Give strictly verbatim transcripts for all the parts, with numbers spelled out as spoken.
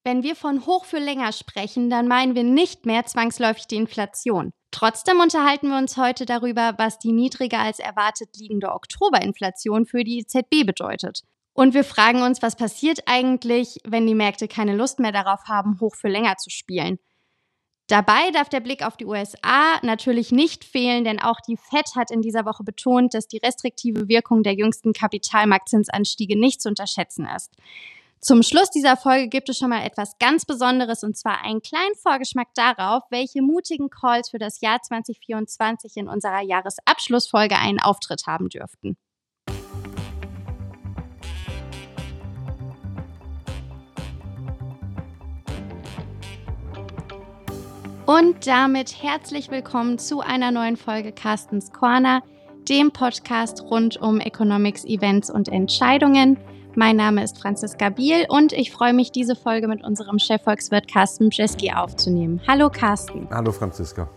Wenn wir von hoch für länger sprechen, dann meinen wir nicht mehr zwangsläufig die Inflation. Trotzdem unterhalten wir uns heute darüber, was die niedriger als erwartet liegende Oktoberinflation für die E Z B bedeutet. Und wir fragen uns, was passiert eigentlich, wenn die Märkte keine Lust mehr darauf haben, hoch für länger zu spielen. Dabei darf der Blick auf die U S A natürlich nicht fehlen, denn auch die Fed hat in dieser Woche betont, dass die restriktive Wirkung der jüngsten Kapitalmarktzinsanstiege nicht zu unterschätzen ist. Zum Schluss dieser Folge gibt es schon mal etwas ganz Besonderes, und zwar einen kleinen Vorgeschmack darauf, welche mutigen Calls für das Jahr zwanzig vierundzwanzig in unserer Jahresabschlussfolge einen Auftritt haben dürften. Und damit herzlich willkommen zu einer neuen Folge Carstens Corner, dem Podcast rund um Economics, Events und Entscheidungen. Mein Name ist Franziska Biel und ich freue mich, diese Folge mit unserem Chefvolkswirt Carsten Brzeski aufzunehmen. Hallo Carsten. Hallo Franziska.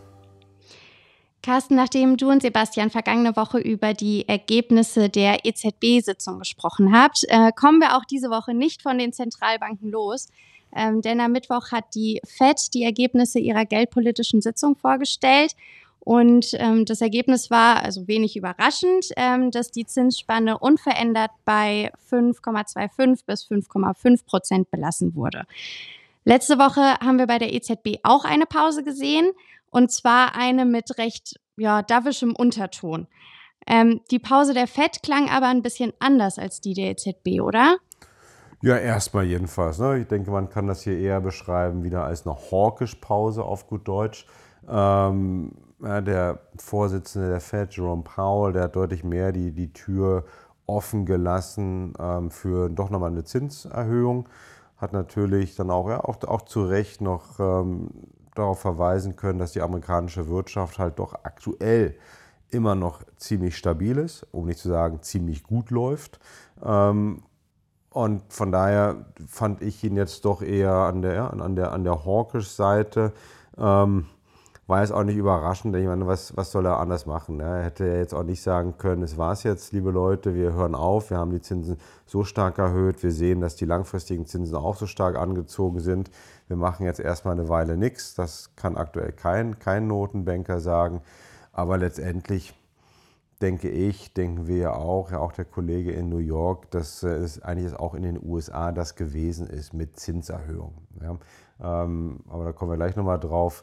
Carsten, nachdem du und Sebastian vergangene Woche über die Ergebnisse der E Z B-Sitzung gesprochen habt, äh, kommen wir auch diese Woche nicht von den Zentralbanken los. Ähm, denn am Mittwoch hat die Fed die Ergebnisse ihrer geldpolitischen Sitzung vorgestellt. Und ähm, das Ergebnis war, also wenig überraschend, ähm, dass die Zinsspanne unverändert bei fünf Komma fünfundzwanzig bis fünf Komma fünf Prozent belassen wurde. Letzte Woche haben wir bei der E Z B auch eine Pause gesehen, und zwar eine mit recht ja, dovischem Unterton. Ähm, die Pause der Fed klang aber ein bisschen anders als die der E Z B, oder? Ja, erstmal jedenfalls. Ne? Ich denke, man kann das hier eher beschreiben wieder als eine Hawkish-Pause auf gut Deutsch. Ähm, ja, der Vorsitzende der Fed, Jerome Powell, der hat deutlich mehr die, die Tür offen gelassen ähm, für doch nochmal eine Zinserhöhung. Hat natürlich dann auch, ja, auch, auch zu Recht noch ähm, darauf verweisen können, dass die amerikanische Wirtschaft halt doch aktuell immer noch ziemlich stabil ist, um nicht zu sagen ziemlich gut läuft. Ähm, Und von daher fand ich ihn jetzt doch eher an der, an der, an der Hawkish-Seite. Ähm, war jetzt auch nicht überraschend, denn ich meine, was, was soll er anders machen? Ne? Er hätte ja jetzt auch nicht sagen können, es war's jetzt, liebe Leute, wir hören auf, wir haben die Zinsen so stark erhöht, wir sehen, dass die langfristigen Zinsen auch so stark angezogen sind. Wir machen jetzt erstmal eine Weile nichts. Das kann aktuell kein, kein Notenbanker sagen. Aber letztendlich denke ich, denken wir ja auch, ja auch der Kollege in New York, dass äh, es eigentlich auch in den U S A das gewesen ist mit Zinserhöhungen. Ja. Ähm, aber da kommen wir gleich nochmal drauf.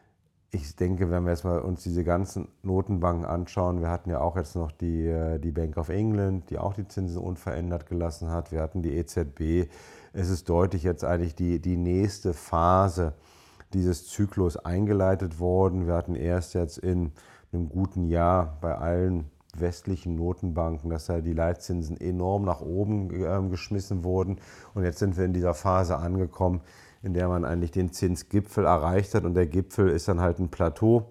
Ich denke, wenn wir jetzt mal uns diese ganzen Notenbanken anschauen, wir hatten ja auch jetzt noch die, die Bank of England, die auch die Zinsen unverändert gelassen hat. Wir hatten die E Z B. Es ist deutlich jetzt eigentlich die, die nächste Phase dieses Zyklus eingeleitet worden. Wir hatten erst jetzt in einem guten Jahr bei allen westlichen Notenbanken, dass da die Leitzinsen enorm nach oben äh, geschmissen wurden. Und jetzt sind wir in dieser Phase angekommen, in der man eigentlich den Zinsgipfel erreicht hat. Und der Gipfel ist dann halt ein Plateau.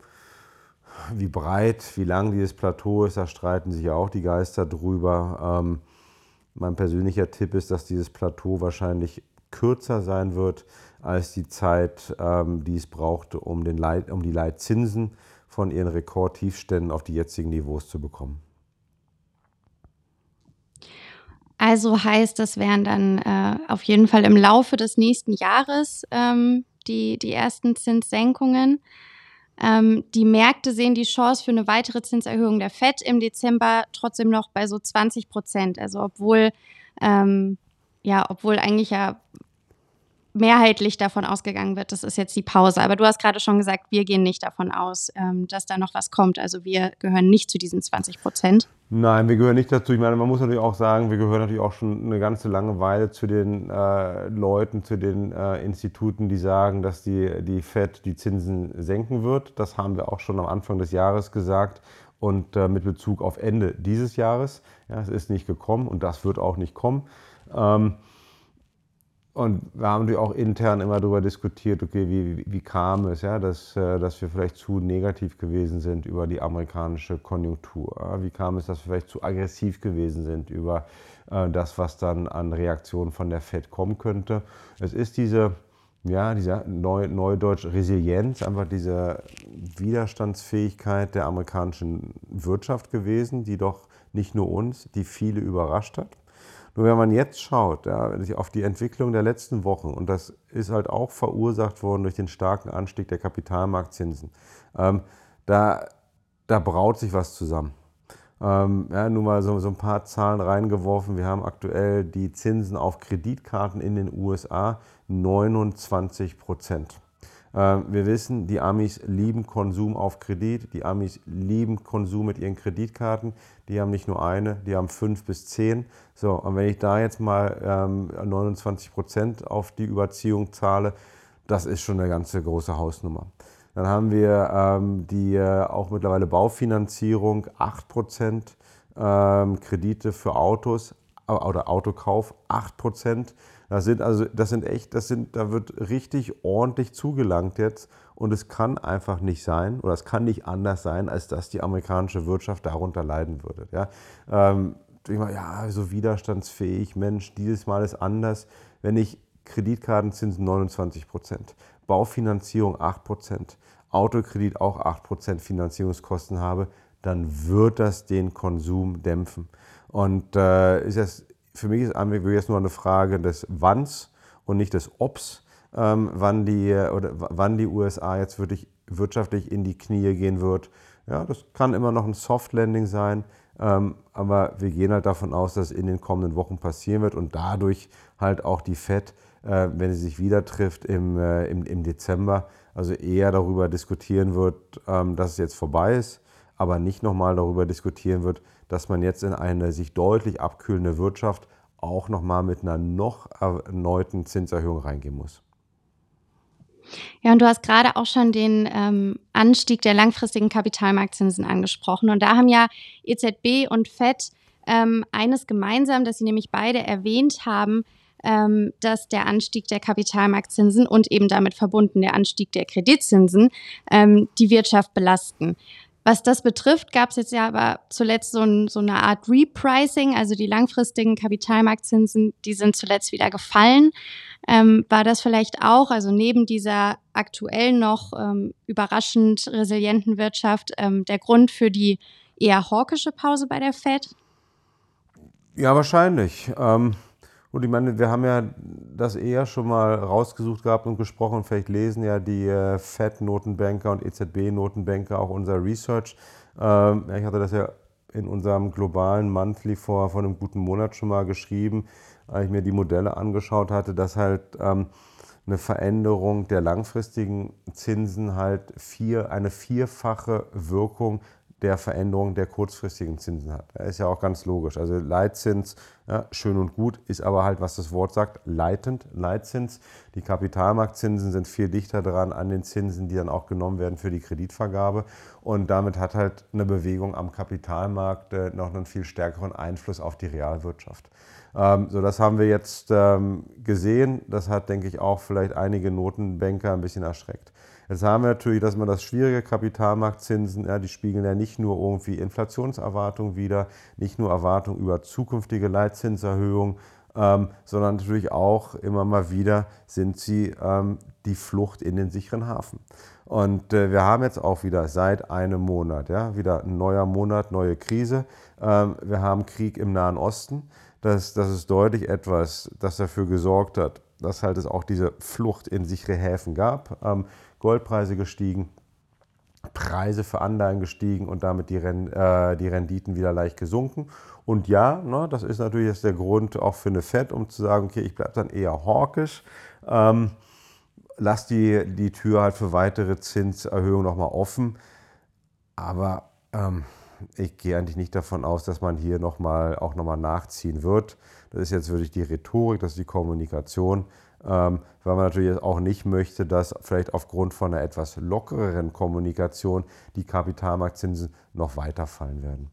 Wie breit, wie lang dieses Plateau ist, da streiten sich ja auch die Geister drüber. Ähm, mein persönlicher Tipp ist, dass dieses Plateau wahrscheinlich kürzer sein wird als die Zeit, ähm, die es brauchte, um, den Leit, um die Leitzinsen von ihren Rekordtiefständen auf die jetzigen Niveaus zu bekommen. Also heißt, das wären dann äh, auf jeden Fall im Laufe des nächsten Jahres ähm, die, die ersten Zinssenkungen. Ähm, die Märkte sehen die Chance für eine weitere Zinserhöhung der Fed im Dezember trotzdem noch bei so zwanzig Prozent. Also obwohl, ähm, ja, obwohl eigentlich ja mehrheitlich davon ausgegangen wird, das ist jetzt die Pause. Aber du hast gerade schon gesagt, wir gehen nicht davon aus, ähm, dass da noch was kommt. Also wir gehören nicht zu diesen zwanzig Prozent. Nein, wir gehören nicht dazu. Ich meine, man muss natürlich auch sagen, wir gehören natürlich auch schon eine ganze lange Weile zu den äh, Leuten, zu den äh, Instituten, die sagen, dass die, die Fed die Zinsen senken wird. Das haben wir auch schon am Anfang des Jahres gesagt und äh, mit Bezug auf Ende dieses Jahres. Ja, es ist nicht gekommen und das wird auch nicht kommen. Ähm, Und wir haben natürlich auch intern immer darüber diskutiert, okay, wie, wie kam es, ja, dass, dass wir vielleicht zu negativ gewesen sind über die amerikanische Konjunktur. Wie kam es, dass wir vielleicht zu aggressiv gewesen sind über das, was dann an Reaktionen von der Fed kommen könnte. Es ist diese, ja, diese Neu, Neudeutsch Resilienz, einfach diese Widerstandsfähigkeit der amerikanischen Wirtschaft gewesen, die doch nicht nur uns, die viele überrascht hat. Nur wenn man jetzt schaut, ja, auf die Entwicklung der letzten Wochen, und das ist halt auch verursacht worden durch den starken Anstieg der Kapitalmarktzinsen, ähm, da, da braut sich was zusammen. Ähm, ja, nur mal so, so ein paar Zahlen reingeworfen. Wir haben aktuell die Zinsen auf Kreditkarten in den U S A neunundzwanzig Prozent. Ähm, wir wissen, die Amis lieben Konsum auf Kredit, die Amis lieben Konsum mit ihren Kreditkarten. Die haben nicht nur eine, die haben fünf bis zehn. So, und wenn ich da jetzt mal ähm, neunundzwanzig Prozent auf die Überziehung zahle, das ist schon eine ganze große Hausnummer. Dann haben wir ähm, die äh, auch mittlerweile Baufinanzierung, acht Prozent, ähm, Kredite für Autos äh, oder Autokauf, acht Prozent. Das sind also, das sind echt, das sind, da wird richtig ordentlich zugelangt jetzt, und es kann einfach nicht sein, oder es kann nicht anders sein, als dass die amerikanische Wirtschaft darunter leiden würde. Ja, ähm, ich meine, ja, so widerstandsfähig, Mensch, dieses Mal ist anders. Wenn ich Kreditkartenzinsen neunundzwanzig Prozent, Baufinanzierung acht Prozent, Autokredit auch acht Prozent Finanzierungskosten habe, dann wird das den Konsum dämpfen. Und äh, ist das, für mich ist es jetzt nur eine Frage des Wanns und nicht des Obs, ähm, wann, die, oder wann die U S A jetzt wirklich wirtschaftlich in die Knie gehen wird. Ja, das kann immer noch ein Soft Landing sein, ähm, aber wir gehen halt davon aus, dass es in den kommenden Wochen passieren wird und dadurch halt auch die Fed, äh, wenn sie sich wieder trifft im, äh, im, im Dezember, also eher darüber diskutieren wird, ähm, dass es jetzt vorbei ist, aber nicht nochmal darüber diskutieren wird, dass man jetzt in eine sich deutlich abkühlende Wirtschaft auch nochmal mit einer noch erneuten Zinserhöhung reingehen muss. Ja, und du hast gerade auch schon den ähm, Anstieg der langfristigen Kapitalmarktzinsen angesprochen. Und da haben ja E Z B und Fed ähm, eines gemeinsam, dass sie nämlich beide erwähnt haben, ähm, dass der Anstieg der Kapitalmarktzinsen und eben damit verbunden der Anstieg der Kreditzinsen ähm, die Wirtschaft belasten. Was das betrifft, gab es jetzt ja aber zuletzt so, ein, so eine Art Repricing, also die langfristigen Kapitalmarktzinsen, die sind zuletzt wieder gefallen. Ähm, war das vielleicht auch, also neben dieser aktuell noch ähm, überraschend resilienten Wirtschaft, ähm, der Grund für die eher hawkische Pause bei der Fed? Ja, wahrscheinlich. Ähm, und ich meine, wir haben ja das eher schon mal rausgesucht gehabt und gesprochen. Vielleicht lesen ja die äh, Fed-Notenbanker und E Z B-Notenbanker auch unser Research. Ähm, ja, ich hatte das ja in unserem globalen Monthly vor, vor einem guten Monat schon mal geschrieben, als ich mir die Modelle angeschaut hatte, dass halt ähm, eine Veränderung der langfristigen Zinsen halt vier, eine vierfache Wirkung der Veränderung der kurzfristigen Zinsen hat. Das ist ja auch ganz logisch. Also Leitzins, ja, schön und gut, ist aber halt, was das Wort sagt, leitend, Leitzins. Die Kapitalmarktzinsen sind viel dichter dran an den Zinsen, die dann auch genommen werden für die Kreditvergabe. Und damit hat halt eine Bewegung am Kapitalmarkt äh, noch einen viel stärkeren Einfluss auf die Realwirtschaft. Ähm, so, das haben wir jetzt ähm, gesehen. Das hat, denke ich, auch vielleicht einige Notenbanker ein bisschen erschreckt. Jetzt haben wir natürlich, dass man das schwierige Kapitalmarktzinsen, ja, die spiegeln ja nicht nur irgendwie Inflationserwartungen wider, nicht nur Erwartungen über zukünftige Leitzinserhöhungen, ähm, sondern natürlich auch immer mal wieder sind sie ähm, die Flucht in den sicheren Hafen. Und äh, wir haben jetzt auch wieder seit einem Monat, ja, wieder ein neuer Monat, neue Krise. Ähm, wir haben Krieg im Nahen Osten. Das, das ist deutlich etwas, das dafür gesorgt hat, dass halt es auch diese Flucht in sichere Häfen gab. Ähm, Goldpreise gestiegen, Preise für Anleihen gestiegen und damit die, Ren, äh, die Renditen wieder leicht gesunken. Und ja, ne, das ist natürlich jetzt der Grund auch für eine Fed, um zu sagen, okay, ich bleibe dann eher hawkisch, ähm, lass die, die Tür halt für weitere Zinserhöhungen nochmal offen. Aber ähm, ich gehe eigentlich nicht davon aus, dass man hier noch mal, auch nochmal nachziehen wird. Das ist jetzt wirklich die Rhetorik, das ist die Kommunikation, ähm, weil man natürlich auch nicht möchte, dass vielleicht aufgrund von einer etwas lockereren Kommunikation die Kapitalmarktzinsen noch weiter fallen werden.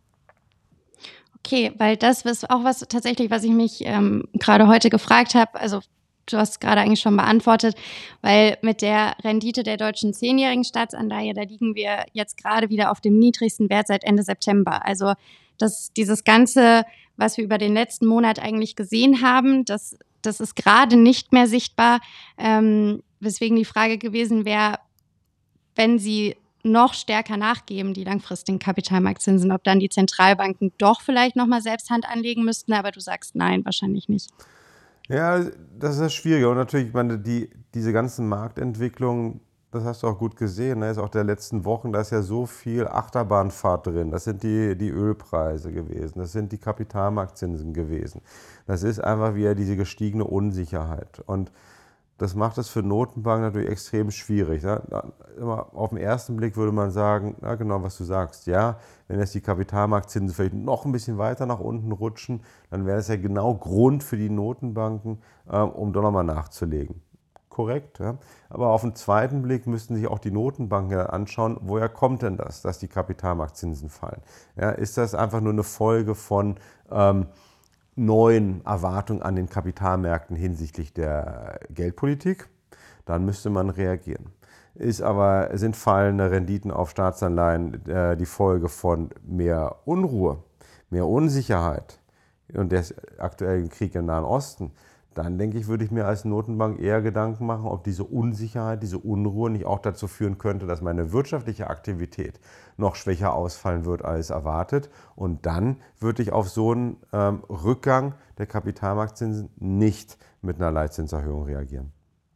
Okay, weil das ist auch was tatsächlich, was ich mich ähm, gerade heute gefragt habe, also du hast gerade eigentlich schon beantwortet, weil mit der Rendite der deutschen zehnjährigen Staatsanleihe, da liegen wir jetzt gerade wieder auf dem niedrigsten Wert seit Ende September. Also das, dieses Ganze, was wir über den letzten Monat eigentlich gesehen haben, das, das ist gerade nicht mehr sichtbar, ähm, weswegen die Frage gewesen wäre, wenn Sie noch stärker nachgeben, die langfristigen Kapitalmarktzinsen, ob dann die Zentralbanken doch vielleicht nochmal selbst Hand anlegen müssten, aber du sagst nein, wahrscheinlich nicht. Ja, das ist das Schwierige. Und natürlich, ich meine, die, diese ganzen Marktentwicklungen, das hast du auch gut gesehen, ne? Ist auch der letzten Wochen, da ist ja so viel Achterbahnfahrt drin. Das sind die, die Ölpreise gewesen, das sind die Kapitalmarktzinsen gewesen. Das ist einfach wieder diese gestiegene Unsicherheit. Und das macht es für Notenbanken natürlich extrem schwierig. Ne? Immer auf den ersten Blick würde man sagen, na genau, was du sagst. Ja, wenn jetzt die Kapitalmarktzinsen vielleicht noch ein bisschen weiter nach unten rutschen, dann wäre das ja genau Grund für die Notenbanken, ähm, um doch nochmal nachzulegen. Korrekt, ja. Aber auf den zweiten Blick müssten sich auch die Notenbanken anschauen, woher kommt denn das, dass die Kapitalmarktzinsen fallen? Ja, ist das einfach nur eine Folge von ähm, neuen Erwartungen an den Kapitalmärkten hinsichtlich der Geldpolitik? Dann müsste man reagieren. Ist aber, sind fallende Renditen auf Staatsanleihen äh, die Folge von mehr Unruhe, mehr Unsicherheit und der aktuellen Krieg im Nahen Osten? Dann denke ich, würde ich mir als Notenbank eher Gedanken machen, ob diese Unsicherheit, diese Unruhe nicht auch dazu führen könnte, dass meine wirtschaftliche Aktivität noch schwächer ausfallen wird als erwartet. Und dann würde ich auf so einen ähm, Rückgang der Kapitalmarktzinsen nicht mit einer Leitzinserhöhung reagieren.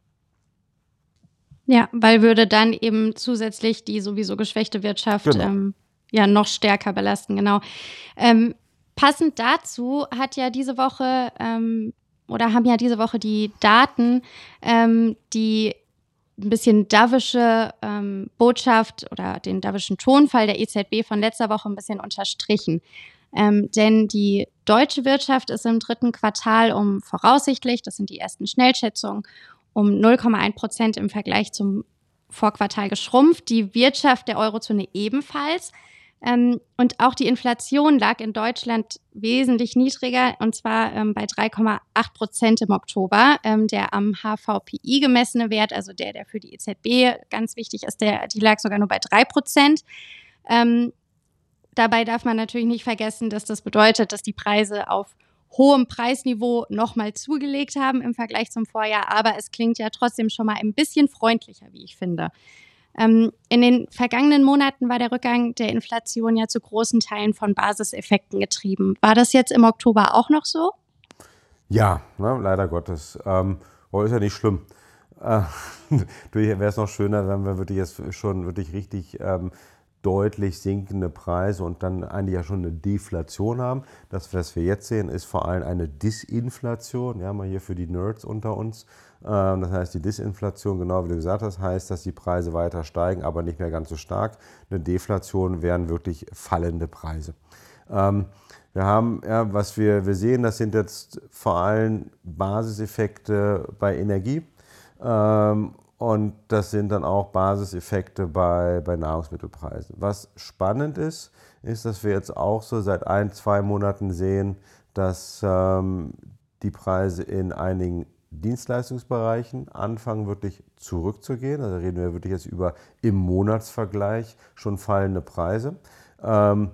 Ja, weil würde dann eben zusätzlich die sowieso geschwächte Wirtschaft Genau. ähm, ja noch stärker belasten, genau. Ähm, passend dazu hat ja diese Woche ähm, oder haben ja diese Woche die Daten, ähm, die ein bisschen dovische ähm, Botschaft oder den dovischen Tonfall der E Z B von letzter Woche ein bisschen unterstrichen. Ähm, denn die deutsche Wirtschaft ist im dritten Quartal um voraussichtlich, das sind die ersten Schnellschätzungen, um null Komma eins Prozent im Vergleich zum Vorquartal geschrumpft. Die Wirtschaft der Eurozone ebenfalls. Ähm, und auch die Inflation lag in Deutschland wesentlich niedriger, und zwar ähm, bei drei Komma acht Prozent im Oktober. Ähm, der am H V P I gemessene Wert, also der, der für die E Z B ganz wichtig ist, der, die lag sogar nur bei drei Prozent. Ähm, dabei darf man natürlich nicht vergessen, dass das bedeutet, dass die Preise auf hohem Preisniveau nochmal zugelegt haben im Vergleich zum Vorjahr. Aber es klingt ja trotzdem schon mal ein bisschen freundlicher, wie ich finde. Ähm, in den vergangenen Monaten war der Rückgang der Inflation ja zu großen Teilen von Basiseffekten getrieben. War das jetzt im Oktober auch noch so? Ja, ne, leider Gottes. Ähm, aber ist ja nicht schlimm. Äh, wäre es noch schöner, wenn wir wirklich jetzt schon wirklich richtig ähm, deutlich sinkende Preise und dann eigentlich ja schon eine Deflation haben. Das, was wir jetzt sehen, ist vor allem eine Disinflation, ja, mal hier für die Nerds unter uns. Ähm, das heißt, die Disinflation, genau wie du gesagt hast, heißt, dass die Preise weiter steigen, aber nicht mehr ganz so stark. Eine Deflation wären wirklich fallende Preise. Ähm, wir haben, ja, was wir, wir sehen, das sind jetzt vor allem Basiseffekte bei Energie. Ähm, Und das sind dann auch Basiseffekte bei, bei Nahrungsmittelpreisen. Was spannend ist, ist, dass wir jetzt auch so seit ein, zwei Monaten sehen, dass ähm, die Preise in einigen Dienstleistungsbereichen anfangen wirklich zurückzugehen. Also reden wir wirklich jetzt über im Monatsvergleich schon fallende Preise. Ähm,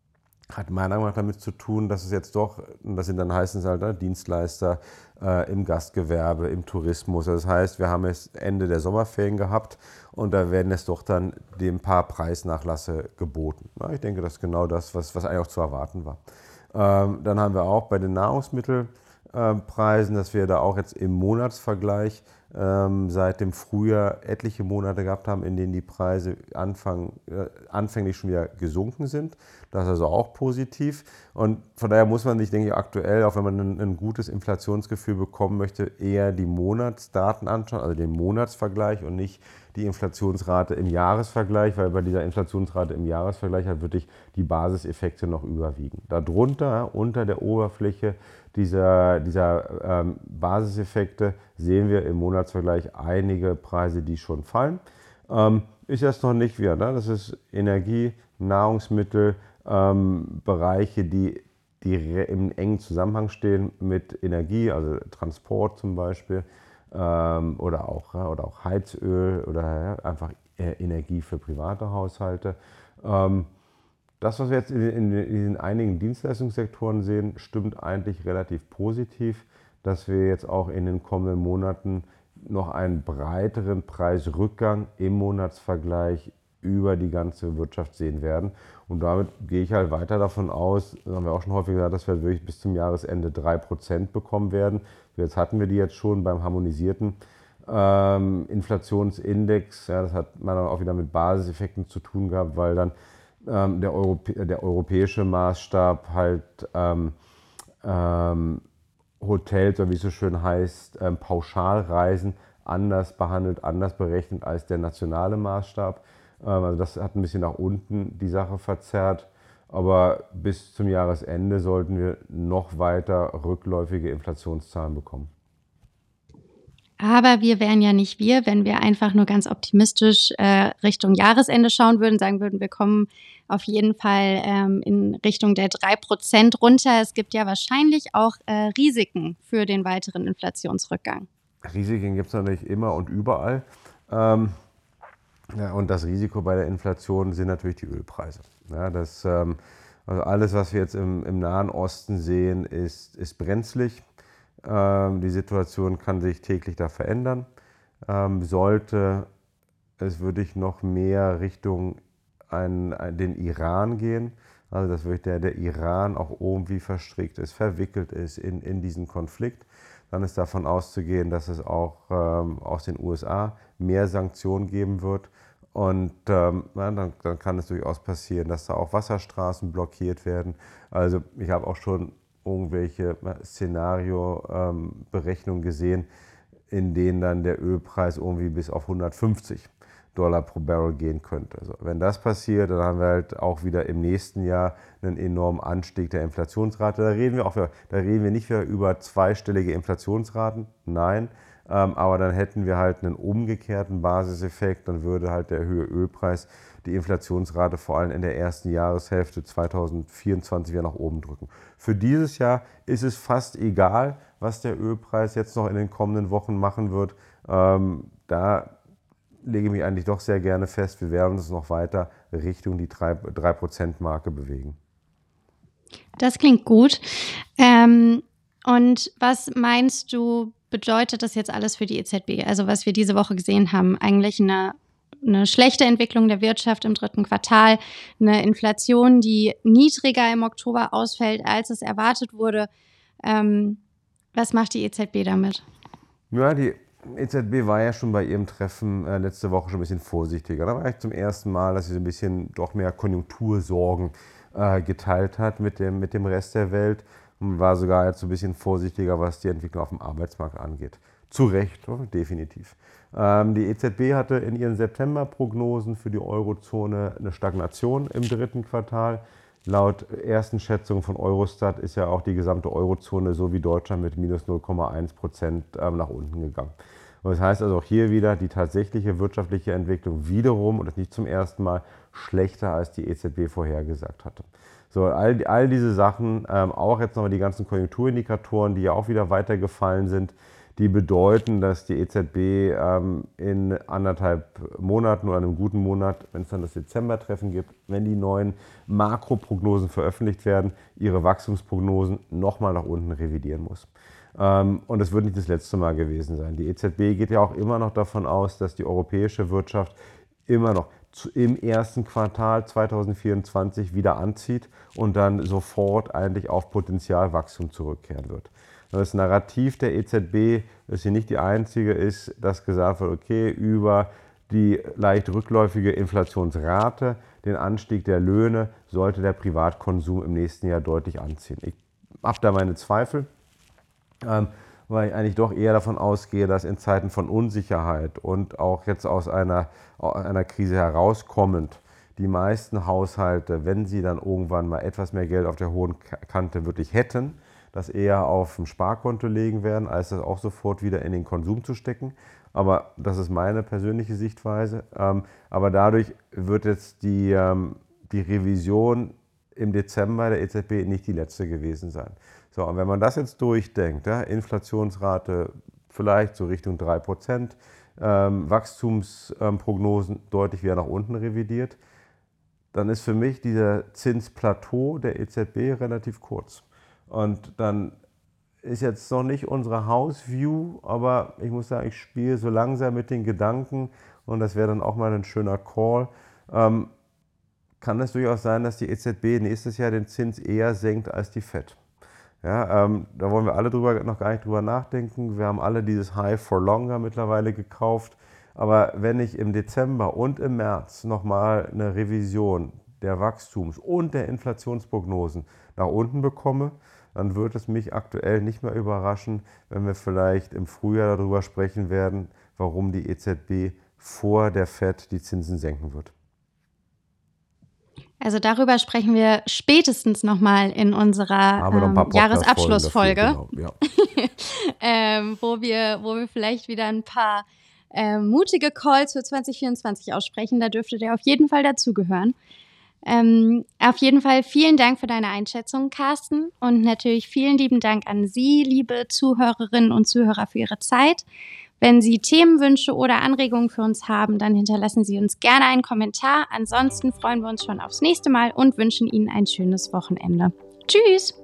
hat meiner Meinung nach damit zu tun, dass es jetzt doch, und das sind dann heißen es halt ne, Dienstleister äh, im Gastgewerbe, im Tourismus. Das heißt, wir haben jetzt Ende der Sommerferien gehabt und da werden jetzt doch dann dem paar Preisnachlasse geboten. Ja, ich denke, das ist genau das, was, was eigentlich auch zu erwarten war. Ähm, dann haben wir auch bei den Nahrungsmittelpreisen, dass wir da auch jetzt im Monatsvergleich ähm, seit dem Frühjahr etliche Monate gehabt haben, in denen die Preise anfang, äh, anfänglich schon wieder gesunken sind. Das ist also auch positiv. Und von daher muss man sich, denke ich, aktuell, auch wenn man ein, ein gutes Inflationsgefühl bekommen möchte, eher die Monatsdaten anschauen, also den Monatsvergleich und nicht die Inflationsrate im Jahresvergleich, weil bei dieser Inflationsrate im Jahresvergleich halt wirklich die Basiseffekte noch überwiegen. Darunter, unter der Oberfläche dieser, dieser ähm, Basiseffekte, sehen wir im Monatsvergleich einige Preise, die schon fallen. Ähm, ist jetzt noch nicht wieder, ne? Das ist Energie, Nahrungsmittel, ähm, Bereiche, die, die im engen Zusammenhang stehen mit Energie, also Transport zum Beispiel. Oder auch, oder auch Heizöl oder ja, einfach Energie für private Haushalte. Das, was wir jetzt in, in, in diesen einigen Dienstleistungssektoren sehen, stimmt eigentlich relativ positiv, dass wir jetzt auch in den kommenden Monaten noch einen breiteren Preisrückgang im Monatsvergleich über die ganze Wirtschaft sehen werden. Und damit gehe ich halt weiter davon aus, das haben wir auch schon häufig gesagt, dass wir wirklich bis zum Jahresende drei Prozent bekommen werden. Jetzt hatten wir die jetzt schon beim harmonisierten ähm, Inflationsindex. Ja, das hat man dann auch wieder mit Basiseffekten zu tun gehabt, weil dann ähm, der, Europä der europäische Maßstab halt ähm, ähm, Hotels, oder wie es so schön heißt, ähm, Pauschalreisen anders behandelt, anders berechnet als der nationale Maßstab. Ähm, also das hat ein bisschen nach unten die Sache verzerrt. Aber bis zum Jahresende sollten wir noch weiter rückläufige Inflationszahlen bekommen. Aber wir wären ja nicht wir, wenn wir einfach nur ganz optimistisch äh, Richtung Jahresende schauen würden, sagen würden, wir kommen auf jeden Fall ähm, in Richtung der drei Prozent runter. Es gibt ja wahrscheinlich auch äh, Risiken für den weiteren Inflationsrückgang. Risiken gibt es natürlich immer und überall. Ähm, ja, und das Risiko bei der Inflation sind natürlich die Ölpreise. Ja, das, ähm, also alles, was wir jetzt im, im Nahen Osten sehen, ist, ist brenzlig. Ähm, die Situation kann sich täglich da verändern. Ähm, sollte es wirklich noch mehr Richtung ein, ein, den Iran gehen, also dass wirklich der, der Iran auch irgendwie verstrickt ist, verwickelt ist in, in diesen Konflikt, dann ist davon auszugehen, dass es auch ähm, aus den U S A mehr Sanktionen geben wird. Und ähm, na, dann, dann kann es durchaus passieren, dass da auch Wasserstraßen blockiert werden. Also ich habe auch schon irgendwelche Szenario-Berechnungen gesehen, in denen dann der Ölpreis irgendwie bis auf hundertfünfzig Dollar pro Barrel gehen könnte. Also wenn das passiert, dann haben wir halt auch wieder im nächsten Jahr einen enormen Anstieg der Inflationsrate. Da reden wir auch, da reden wir nicht mehr über zweistellige Inflationsraten, nein, ähm, aber dann hätten wir halt einen umgekehrten Basiseffekt, dann würde halt der höhere Ölpreis die Inflationsrate vor allem in der ersten Jahreshälfte zweitausendvierundzwanzig wieder nach oben drücken. Für dieses Jahr ist es fast egal, was der Ölpreis jetzt noch in den kommenden Wochen machen wird. Ähm, da lege ich mich eigentlich doch sehr gerne fest, wir werden uns noch weiter Richtung die drei Prozent Marke bewegen. Das klingt gut. Ähm, und was meinst du, bedeutet das jetzt alles für die E Z B? Also was wir diese Woche gesehen haben, eigentlich eine eine schlechte Entwicklung der Wirtschaft im dritten Quartal, eine Inflation, die niedriger im Oktober ausfällt, als es erwartet wurde. Ähm, was macht die E Z B damit? Ja, die E Z B war ja schon bei ihrem Treffen äh, letzte Woche schon ein bisschen vorsichtiger. Da war eigentlich zum ersten Mal, dass sie so ein bisschen doch mehr Konjunktursorgen äh, geteilt hat mit dem, mit dem Rest der Welt und war sogar jetzt so ein bisschen vorsichtiger, was die Entwicklung auf dem Arbeitsmarkt angeht. Zu Recht, definitiv. Ähm, die E Z B hatte in ihren September-Prognosen für die Eurozone eine Stagnation im dritten Quartal. Laut ersten Schätzungen von Eurostat ist ja auch die gesamte Eurozone so wie Deutschland mit minus null Komma eins Prozent ähm, nach unten gegangen. Und das heißt also auch hier wieder die tatsächliche wirtschaftliche Entwicklung wiederum, und das nicht zum ersten Mal, schlechter als die E Z B vorhergesagt hatte. So, all, all diese Sachen, ähm, auch jetzt nochmal die ganzen Konjunkturindikatoren, die ja auch wieder weitergefallen sind, die bedeuten, dass die E Z B ähm, in anderthalb Monaten oder einem guten Monat, wenn es dann das Dezembertreffen gibt, wenn die neuen Makroprognosen veröffentlicht werden, ihre Wachstumsprognosen nochmal nach unten revidieren muss. Ähm, und das wird nicht das letzte Mal gewesen sein. Die E Z B geht ja auch immer noch davon aus, dass die europäische Wirtschaft immer noch im ersten Quartal zweitausendvierundzwanzig wieder anzieht und dann sofort eigentlich auf Potenzialwachstum zurückkehren wird. Das Narrativ der E Z B, das hier nicht die einzige ist, dass gesagt wird, okay, über die leicht rückläufige Inflationsrate, den Anstieg der Löhne, sollte der Privatkonsum im nächsten Jahr deutlich anziehen. Ich habe da meine Zweifel, ähm, weil ich eigentlich doch eher davon ausgehe, dass in Zeiten von Unsicherheit und auch jetzt aus einer, einer Krise herauskommend, die meisten Haushalte, wenn sie dann irgendwann mal etwas mehr Geld auf der hohen Kante wirklich hätten, das eher auf dem Sparkonto legen werden, als das auch sofort wieder in den Konsum zu stecken. Aber das ist meine persönliche Sichtweise. Aber dadurch wird jetzt die, die Revision im Dezember der E Z B nicht die letzte gewesen sein. So, und wenn man das jetzt durchdenkt, ja, Inflationsrate vielleicht so Richtung drei Prozent, ähm, Wachstumsprognosen deutlich wieder nach unten revidiert, dann ist für mich dieser Zinsplateau der E Z B relativ kurz. Und dann ist jetzt noch nicht unsere House-View, aber ich muss sagen, ich spiele so langsam mit den Gedanken und das wäre dann auch mal ein schöner Call, ähm, kann es durchaus sein, dass die E Z B nächstes Jahr den Zins eher senkt als die Fed. Ja, ähm, da wollen wir alle drüber, noch gar nicht drüber nachdenken. Wir haben alle dieses High for Longer mittlerweile gekauft. Aber wenn ich im Dezember und im März nochmal eine Revision der Wachstums- und der Inflationsprognosen nach unten bekomme, dann wird es mich aktuell nicht mehr überraschen, wenn wir vielleicht im Frühjahr darüber sprechen werden, warum die E Z B vor der Fed die Zinsen senken wird. Also darüber sprechen wir spätestens nochmal in unserer ähm, Jahresabschlussfolge, dafür, genau, ja. ähm, wo wir, wo wir vielleicht wieder ein paar ähm, mutige Calls für zwanzig vierundzwanzig aussprechen. Da dürftet ihr auf jeden Fall dazugehören. Ähm, auf jeden Fall vielen Dank für deine Einschätzung, Carsten. Und natürlich vielen lieben Dank an Sie, liebe Zuhörerinnen und Zuhörer, für Ihre Zeit. Wenn Sie Themenwünsche oder Anregungen für uns haben, dann hinterlassen Sie uns gerne einen Kommentar. Ansonsten freuen wir uns schon aufs nächste Mal und wünschen Ihnen ein schönes Wochenende. Tschüss!